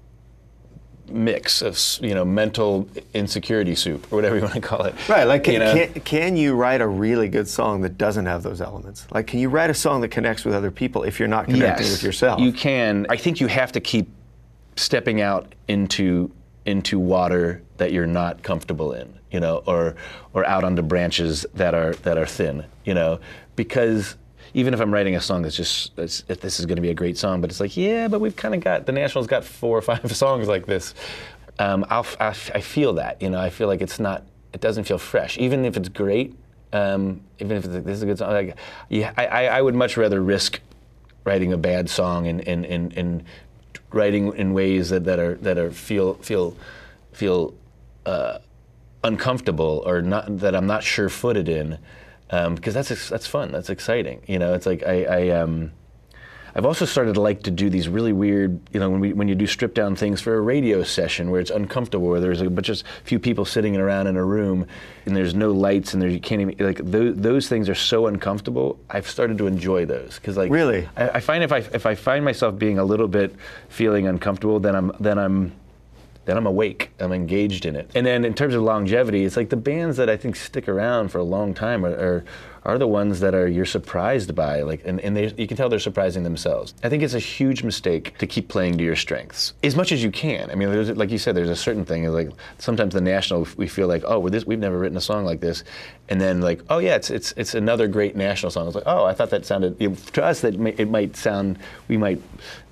mix of, you know, mental insecurity soup, or whatever you want to call it. Right, like can you, know? can, can you write a really good song that doesn't have those elements? Like, can you write a song that connects with other people if you're not connecting yes, with yourself? You can. I think you have to keep stepping out into into water that you're not comfortable in, you know, or or out onto branches that are that are thin, you know, because even if I'm writing a song that's just, that's, if this is going to be a great song, but it's like, yeah, but we've kind of got, the National's got four or five songs like this. Um, I'll, I, I feel that, you know, I feel like it's not, it doesn't feel fresh. Even if it's great, um, even if it's, this is a good song, like, yeah, I, I would much rather risk writing a bad song and, and, and, and writing in ways that, that are, that are, feel, feel, feel uh, uncomfortable, or not, that I'm not sure-footed in. Um, because that's that's fun, that's exciting. You know, it's like I, I um, I've also started to like to do these really weird, you know, when we when you do stripped down things for a radio session where it's uncomfortable, where there's a bunch of few people sitting around in a room and there's no lights and there you can't even, like, those, those things are so uncomfortable. I've started to enjoy those, because, like, really, I, I find if I if I find myself being a little bit feeling uncomfortable, then I'm then I'm then I'm awake, I'm engaged in it. And then in terms of longevity, it's like the bands that I think stick around for a long time are are, are the ones that are you're surprised by, like, and, and they, you can tell they're surprising themselves. I think it's a huge mistake to keep playing to your strengths as much as you can. I mean, there's, like you said, there's a certain thing, like sometimes the National, we feel like, oh, we're this, we've never written a song like this, and then, like, oh yeah, it's it's it's another great National song. It's like, oh, I thought that sounded, you know, to us that may, it might sound, we might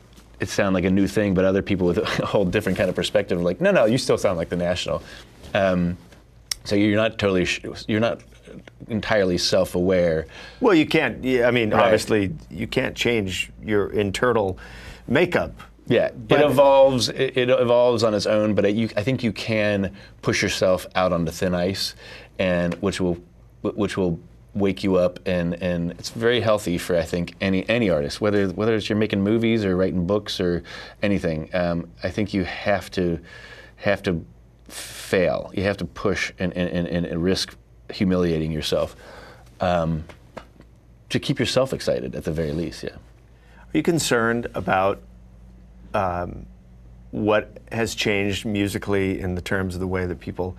it sound like a new thing, but other people with a whole different kind of perspective are like, no, no, you still sound like the National. Um, so you're not totally, sh- you're not entirely self-aware. Well, you can't, yeah, I mean, right. obviously, you can't change your internal makeup. Yeah, but it evolves. It, it evolves on its own, but it, you, I think you can push yourself out onto thin ice, and which will, which will wake you up, and, and it's very healthy for, I think, any any artist, whether whether it's you're making movies or writing books or anything. Um, I think you have to have to fail. You have to push and and, and, and risk humiliating yourself. um, to keep yourself excited at the very least. Yeah. Are you concerned about um, what has changed musically in the terms of the way that people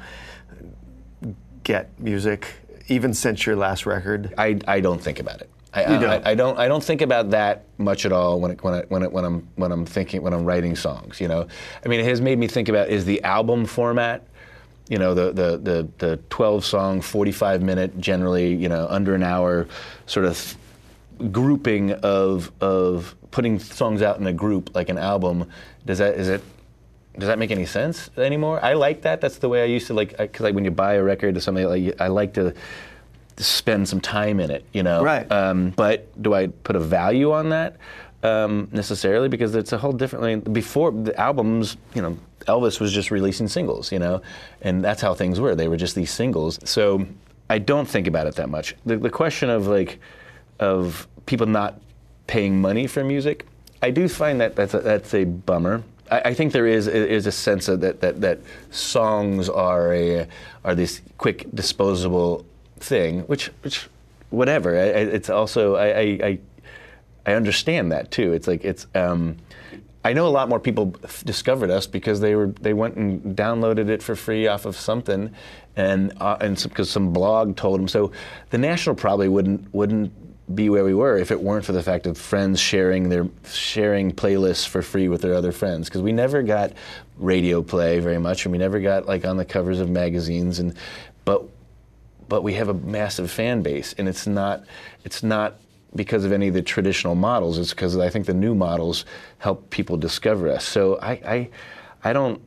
get music, even since your last record? I, I don't think about it. I, you don't. I, I don't. I don't think about that much at all when it, when I, when it, when I'm when I'm thinking when I'm writing songs. You know, I mean, it has made me think about, is the album format, you know, the the the, the twelve song, forty-five minute, generally, you know, under an hour, sort of grouping of of putting songs out in a group like an album. Does that is it? Does that make any sense anymore? I like that. That's the way I used to like. Because like when you buy a record or something, like I like to spend some time in it, you know. Right. Um, but do I put a value on that um, necessarily? Because it's a whole different. Before the albums, you know, Elvis was just releasing singles, you know, and that's how things were. They were just these singles. So I don't think about it that much. The, the question of like of people not paying money for music, I do find that that's a, that's a bummer. I, I think there is is a sense of that that that songs are a are this quick disposable thing, which which whatever. I, it's also I, I I understand that too. It's like it's. Um, I know a lot more people f- discovered us because they were they went and downloaded it for free off of something, and uh, and because some, some blog told them. So the National probably wouldn't wouldn't be where we were if it weren't for the fact of friends sharing their sharing playlists for free with their other friends. Because we never got radio play very much, and we never got like on the covers of magazines, and but. But we have a massive fan base, and it's not it's not because of any of the traditional models. It's because I think the new models help people discover us. So I I, I don't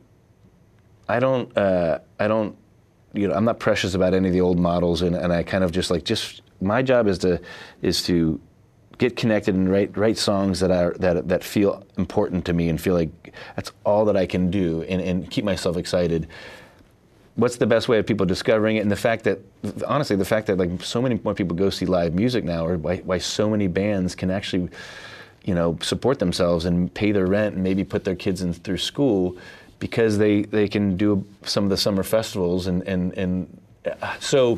I don't uh, I don't you know I'm not precious about any of the old models, and, and I kind of just like just my job is to is to get connected and write write songs that are that that feel important to me and feel like that's all that I can do, and, and keep myself excited. What's the best way of people discovering it? And the fact that, honestly, the fact that like so many more people go see live music now, or why, why so many bands can actually, you know, support themselves and pay their rent and maybe put their kids in through school because they, they can do some of the summer festivals. And, and, and so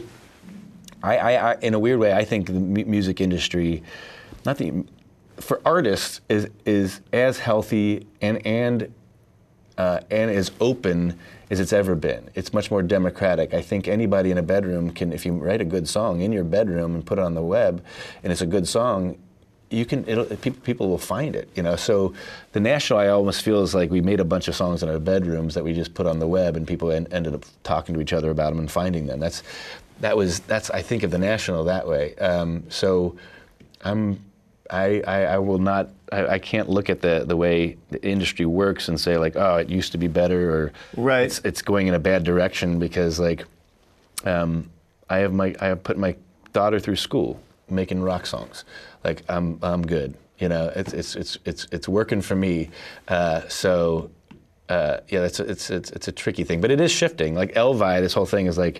I, I, I, in a weird way, I think the mu- music industry, not the, for artists, is is as healthy and, and Uh, and as open as it's ever been. It's much more democratic. I think anybody in a bedroom can, if you write a good song in your bedroom and put it on the web, and it's a good song, you can. It'll, people, people will find it. You know. So the National, I almost feel is like we made a bunch of songs in our bedrooms that we just put on the web, and people en- ended up talking to each other about them and finding them. That's that was that's I think of the National that way. Um, so I'm. I, I, I will not, I, I can't look at the, the way the industry works and say like, oh, it used to be better, or right. it's, it's going in a bad direction, because like, um, I have my, I have put my daughter through school making rock songs. Like I'm, I'm good. You know, it's, it's, it's, it's, it's working for me. Uh, so, uh, yeah, it's, it's, it's, it's a tricky thing, but it is shifting. Like Elvi, this whole thing is like,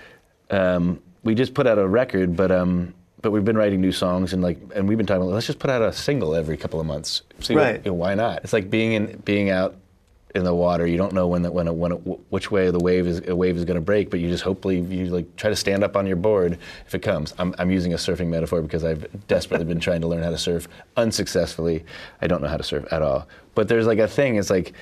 um, we just put out a record, but, um, But we've been writing new songs, and like, and we've been talking about, let's just put out a single every couple of months. See, right. What, you know, why not? It's like being in, being out in the water. You don't know when, the, when, a, when a, which way the wave is, a wave is going to break, but you just hopefully you like try to stand up on your board if it comes. I'm, I'm using a surfing metaphor because I've desperately been trying to learn how to surf unsuccessfully. I don't know how to surf at all. But there's like a thing. It's like.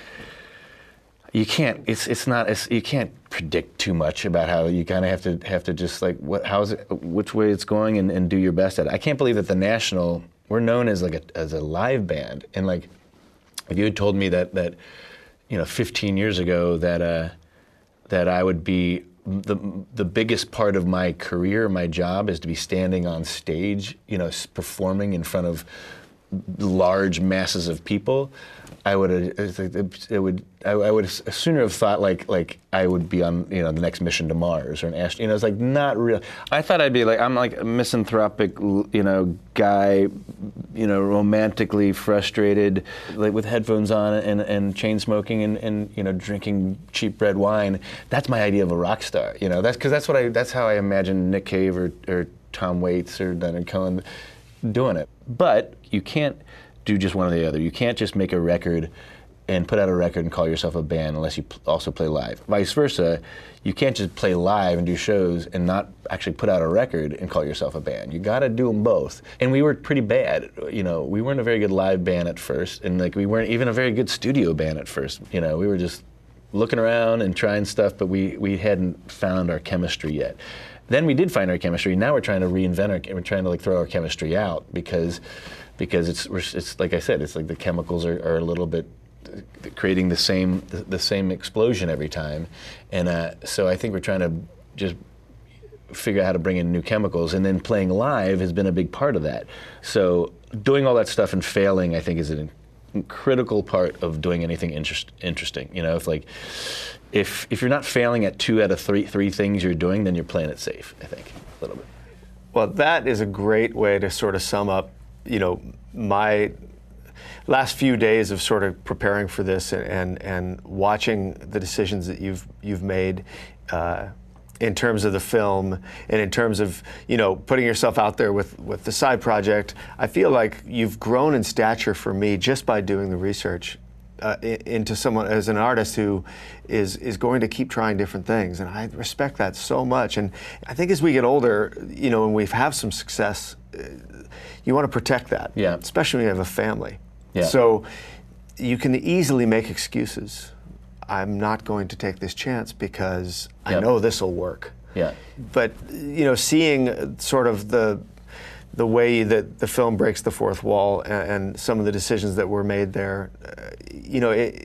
You can't. It's it's not. It's, you can't predict too much about how you kind of have to have to just like what how's it, which way it's going, and, and do your best at it. I can't believe that the National, we're known as like a as a live band, and like if you had told me that that you know fifteen years ago that uh, that I would be the the biggest part of my career, my job is to be standing on stage, you know, performing in front of large masses of people, I would it would I would sooner have thought like like I would be on you know the next mission to Mars or an astronaut. You know, it's like not real. I thought I'd be like I'm like a misanthropic you know guy, you know, romantically frustrated, like with headphones on and and chain smoking and, and you know drinking cheap red wine. That's my idea of a rock star. You know, that's because that's what I that's how I imagine Nick Cave or or Tom Waits or Leonard Cohen doing it. But you can't do just one or the other. You can't just make a record and put out a record and call yourself a band unless you pl- also play live. Vice versa, you can't just play live and do shows and not actually put out a record and call yourself a band. You got to do them both. And we were pretty bad. You know, we weren't a very good live band at first, and like we weren't even a very good studio band at first. You know, we were just looking around and trying stuff, but we we hadn't found our chemistry yet. Then we did find our chemistry. Now we're trying to reinvent our. We're trying to like throw our chemistry out because because it's we're, it's like I said, it's like the chemicals are, are a little bit creating the same the, the same explosion every time, and uh, so I think we're trying to just figure out how to bring in new chemicals, and then playing live has been a big part of that. So doing all that stuff and failing, I think, is an critical part of doing anything interest, interesting. You know, if like if if you're not failing at two out of three three things you're doing, then you're playing it safe, I think, a little bit. Well, that is a great way to sort of sum up, you know, my last few days of sort of preparing for this and and, and watching the decisions that you've you've made uh, in terms of the film and in terms of, you know, putting yourself out there with, with the side project. I feel like you've grown in stature for me just by doing the research uh, into someone as an artist who is is going to keep trying different things, and I respect that so much. And I think as we get older, you know, and we have some success, uh, you want to protect that, yeah. especially when you have a family. Yeah. So you can easily make excuses. I'm not going to take this chance because yep. I know this will work. Yeah. But you know, seeing sort of the the way that the film breaks the fourth wall and, and some of the decisions that were made there, uh, you know, it,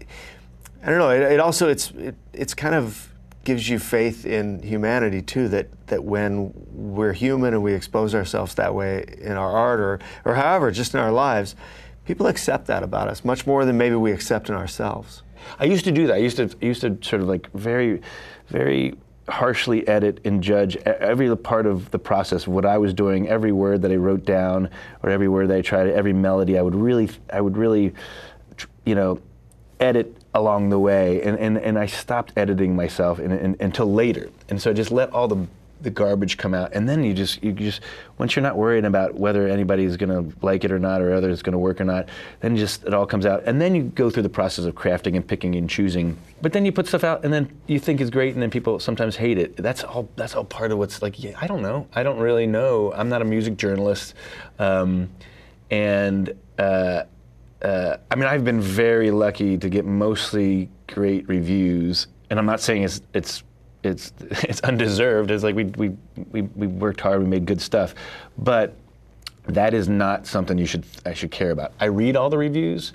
I don't know. It, it also it's it, it's kind of gives you faith in humanity too. That that when we're human and we expose ourselves that way in our art or or however, just in our lives, people accept that about us much more than maybe we accept in ourselves. I used to do that. I used to I used to sort of like very, very harshly edit and judge every part of the process, what I was doing, every word that I wrote down, or every word that I tried, every melody. I would really, I would really, you know, edit along the way, and and, and I stopped editing myself in, in, until later, and so I just let all the the garbage come out, and then you just you just once you're not worrying about whether anybody's going to like it or not, or whether it's going to work or not, then just it all comes out, and then you go through the process of crafting and picking and choosing. But then you put stuff out, and then you think it's great, and then people sometimes hate it. That's all. That's all part of what's like. Yeah, I don't know. I don't really know. I'm not a music journalist, um, and uh, uh, I mean I've been very lucky to get mostly great reviews, and I'm not saying it's it's. It's it's undeserved. It's like we, we we we worked hard. We made good stuff, but that is not something you should I should care about. I read all the reviews.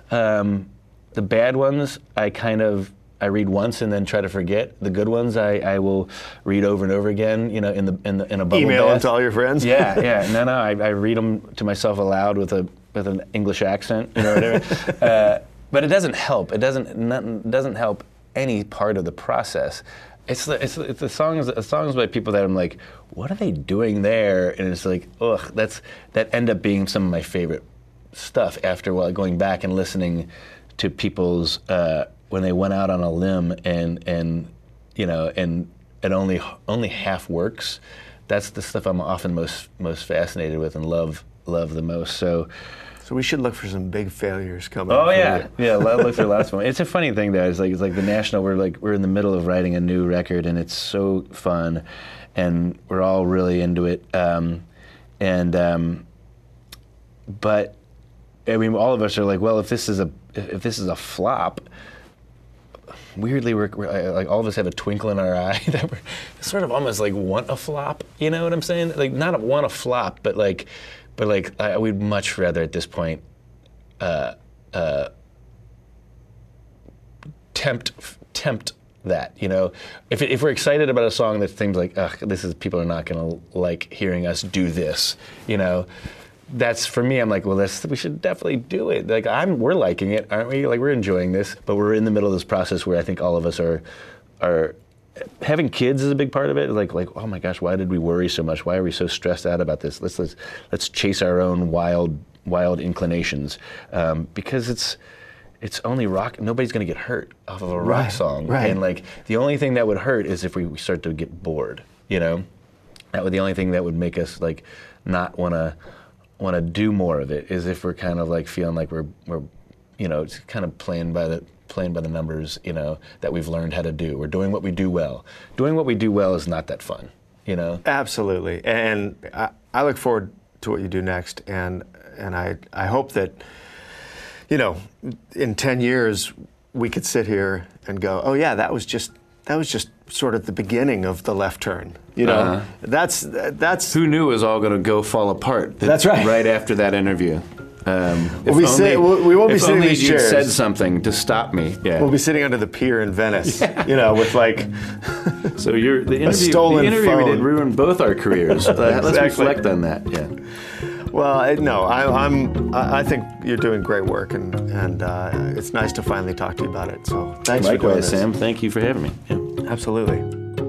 Um, the bad ones I kind of I read once and then try to forget. The good ones I, I will read over and over again. You know, in the in the in a bubble email bath. them to all your friends. Yeah, yeah. No, no. I, I read them to myself aloud with a with an English accent. You know, whatever. uh, but it doesn't help. It doesn't nothing, doesn't help any part of the process. It's the, it's, it's the songs the songs by people that I'm like, what are they doing there? And it's like, ugh, that's that end up being some of my favorite stuff after while going back and listening to people's uh, when they went out on a limb and and you know and it only only half works. That's the stuff I'm often most most fascinated with and love love the most. So. So we should look for some big failures coming. Oh yeah, yeah. Look for lots of them. It's a funny thing though. It's like it's like the National. We're like we're in the middle of writing a new record, and it's so fun, and we're all really into it. Um, and um, but I mean, all of us are like, well, if this is a if this is a flop, weirdly, we're, we're like all of us have a twinkle in our eye that we're sort of almost like want a flop. You know what I'm saying? Like not a, want a flop, but like. But like, I, we'd much rather at this point uh, uh, tempt tempt that. You know, if it, if we're excited about a song that seems like, ugh, this is people are not going to like hearing us do this. You know, that's for me. I'm like, well, this we should definitely do it. Like, I'm we're liking it, aren't we? Like, we're enjoying this, but we're in the middle of this process where I think all of us are are. Having kids is a big part of it. Like, like, oh my gosh, why did we worry so much? Why are we so stressed out about this? Let's let's let's chase our own wild wild inclinations, um, because it's it's only rock. Nobody's going to get hurt off of a rock right, song, right. And like the only thing that would hurt is if we, we start to get bored. You know, that would the only thing that would make us like not want to want to do more of it is if we're kind of like feeling like we're we're you know, it's kind of playing by the playing by the numbers, you know, that we've learned how to do. We're doing what we do well. Doing what we do well is not that fun, you know? Absolutely. And I, I look forward to what you do next. And and I, I hope that, you know, in ten years, we could sit here and go, oh yeah, that was just, that was just sort of the beginning of the left turn. You know, uh-huh. that's, that's. Who knew it was all going to go fall apart? That's right. Right after that interview. Um, we'll be only, sit, we'll, we won't be if sitting in only these you chairs. said something to stop me. Yeah. We'll be sitting under the pier in Venice, yeah. you know, with like so you're the interview. a stolen the interview phone. Did ruin both our careers. Let's Exactly. reflect on that. Yeah. Well, I, no, I, I'm. I think you're doing great work, and and uh, it's nice to finally talk to you about it. So thanks Likewise, for doing this. Sam. Thank you for having me. Yeah. Absolutely.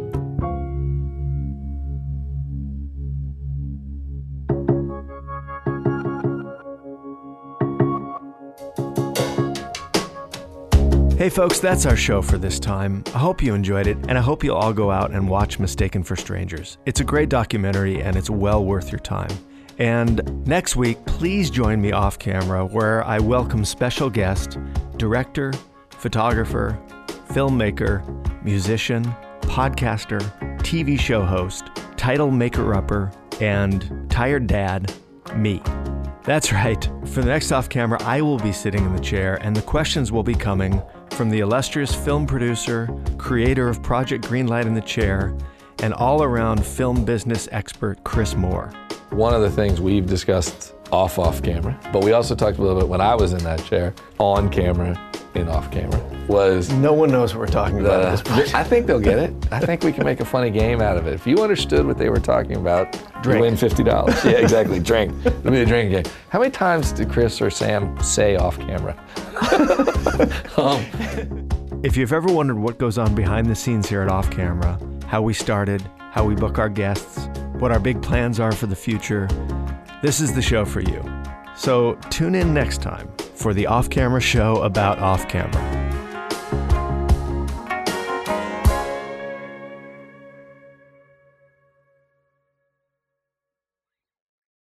Hey folks, that's our show for this time. I hope you enjoyed it, and I hope you'll all go out and watch Mistaken for Strangers. It's a great documentary, and it's well worth your time. And next week, please join me off camera where I welcome special guest, director, photographer, filmmaker, musician, podcaster, T V show host, title maker-upper, and tired dad, me. That's right. For the next off camera, I will be sitting in the chair, and the questions will be coming from the illustrious film producer, creator of Project Greenlight in the Chair, and all-around film business expert Chris Moore. One of the things we've discussed off off camera, but we also talked a little bit when I was in that chair, on camera and off camera, was... No one knows what we're talking about the, at this point. I think they'll get it. I think we can make a funny game out of it. If you understood what they were talking about, drink. You win fifty dollars. Yeah, exactly, drink. It'll be a drink game. How many times did Chris or Sam say off camera? um, If you've ever wondered what goes on behind the scenes here at Off Camera, how we started, how we book our guests, what our big plans are for the future, this is the show for you. So tune in next time for the Off Camera show about Off Camera.